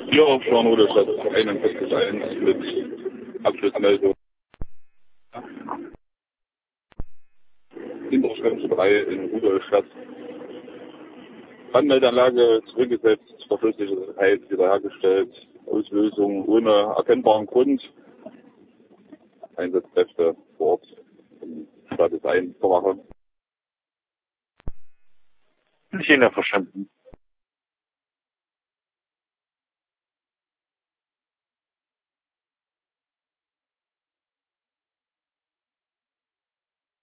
Ja, schon oder Stadt 41.1 mit Abschlussmeldung. Hinterschremse 3 in Rudolstadt. Brandmeldeanlage zurückgesetzt, Verschlusssicherheit wiederhergestellt, Auslösung ohne erkennbaren Grund. Einsatzkräfte vor Ort im Status 1 Verwache. Bin ich Ihnen verstanden.